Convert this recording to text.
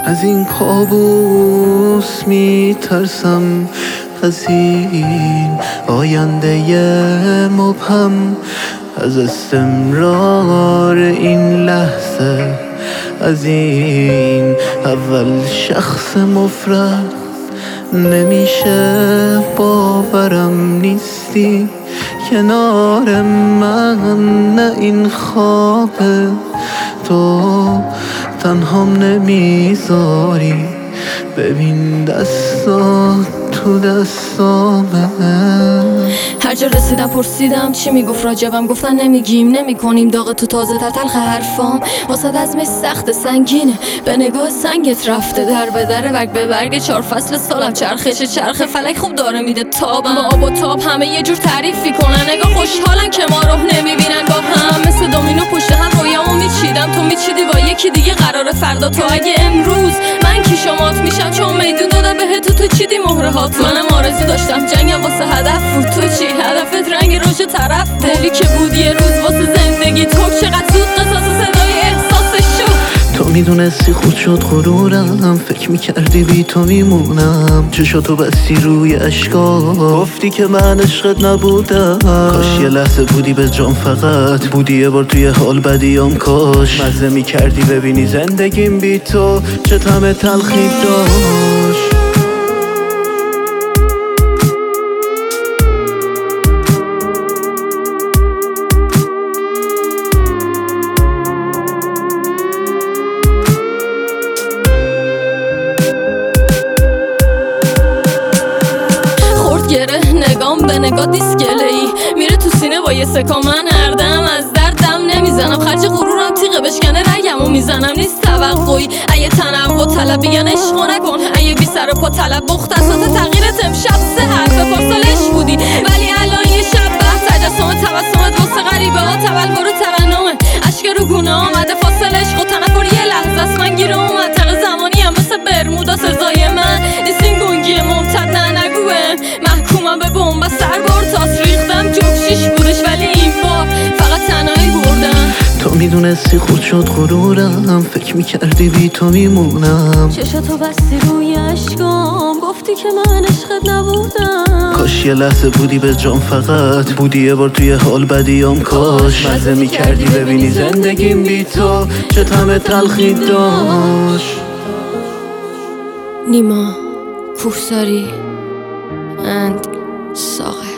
از این کابوس میترسم، از این آینده مبهم، از استمرار این لحظه، از این اول شخص مفرد. نمیشه باورم نیستی کنار من، نه این خوابه، تو تنهام نمیذاری، ببین دستات تو دستامه. هر جا رسیدم پرسیدم چی میگفت راجبم، گفتن نمیگیم نمیکنیم داغ تو تازه تر تلخ حرفام، واسه عزمش سخت سنگینه، به نگاه سنگت رفته در به در برگ به برگ 4 فصل سالم چرخش چرخ فلک خوب داره میده تابم، با آب و تاب همه یه جور تعریفی کنن، نگاه خوشحالن که ما رو نمیبینن با هم، مثل دومینو پشت هم رویامو میچیدم، تو میچیدی با یکی دیگه قراره فردا تو اگه امروز من کی شمات میشم، چون میدون دادم بهت تو چیدی مهره هات، منم آرزو داشتم جنگم واسه هدف بود، تو چی هدفت رنگ روش طرف دلی که بود یه روز واسه زندگی تو، چقدر زود قصاص صدای احساسش شد. تو میدونستی خود شد غرورم، فکر میکردی بی تو میمونم، چشاتو بستی روی اشکام، گفتی که من عشقت نبودم، کاش یه لحظه بودی به جام، فقط بودی یه بار توی حال بدیام، کاش مزه میکردی ببینی زندگیم بی تو چه طعم تلخی داشت. گره نگام به نگاه دیسکله‌ای میره تو سینه با یه سکا، من اردم از دردم نمیزنم، خرج غرورم تیغه بشکنه رگمو میزنم، نیست توقعی اگه تنوع طلب بیان عشقو نکن، اگه بی سر و پا طلب مختصات تغییرت امشب 3 حرف پارسالش بودی، ولی الان یه شب به تجسم تبسمت واسه غریبه ها تبلور و ترنمه، اشک رو گونه آمده فاصله عشق و تنفر یه لحظه است، من گیره اومد تق زمانی هم مثل برمودا سزای من نیست، این گنگی ممتد نه نگوه محکومم به بمب سربار تاس ریختم جوکشیش بودش، ولی این بار فقط تنهایی بردم. تو میدونستی خود شد غرورم، فکر میکردی بی تو میمونم، چشاتو بستی روی اشکام، گفتی که من عشقت نبودم، کاش یه لحظه بودی به جام، فقط بودی یه بار توی حال بدیام، کاش مزه میکردی ببینی زندگیم بی تو چه طعم تلخی داشت. نیما کوهساری اند ساغر.